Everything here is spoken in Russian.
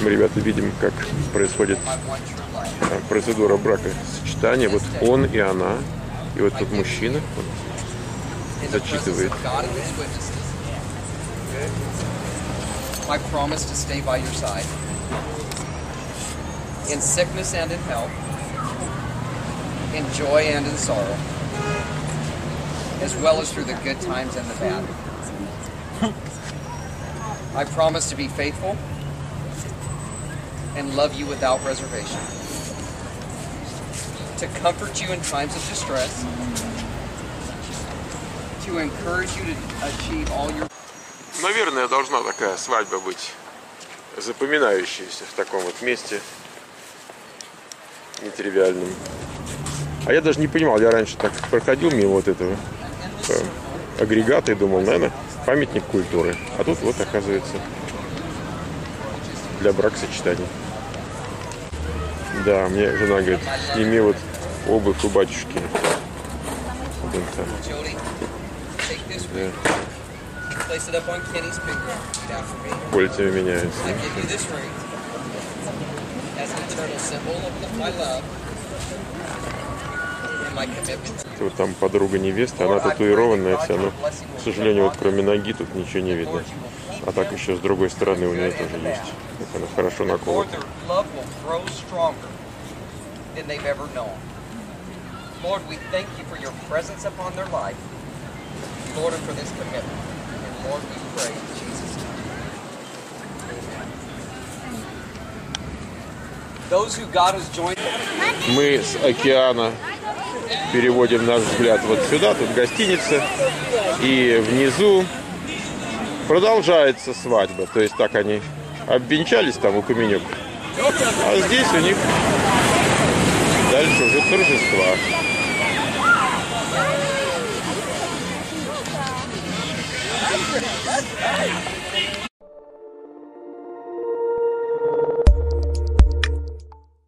мы, ребята, видим, как происходит процедура бракосочетания. Вот он и она. И вот тут мужчина зачитывает. I promise to stay by your side in sickness and in health, in joy and in sorrow, as well as through the good times and the bad. I promise to be faithful and love you without reservation, to comfort you in times of distress, to encourage you to achieve all your... Наверное, должна такая свадьба быть запоминающаяся в таком вот месте нетривиальном. А я даже не понимал, я раньше так проходил мимо вот этого агрегата и думал, наверное, памятник культуры. А тут вот, оказывается, для бракосочетания. Да, мне жена говорит, сними вот обувь у батюшки. Вот да. Кольцами меняются. Вот там подруга невесты, она татуированная вся, но, к сожалению, вот кроме ноги тут ничего не видно. А так еще с другой стороны у нее тоже есть. Так она хорошо наколота. Lord, we thank you for your presence upon their life. Lord, and for this commitment. And Lord, we pray in Jesus' name. Amen. Those who God has joined... Мы с океана переводим наш взгляд вот сюда, тут гостиница, и внизу продолжается свадьба. То есть так они обвенчались там у Каменюк, а здесь у них дальше уже торжества.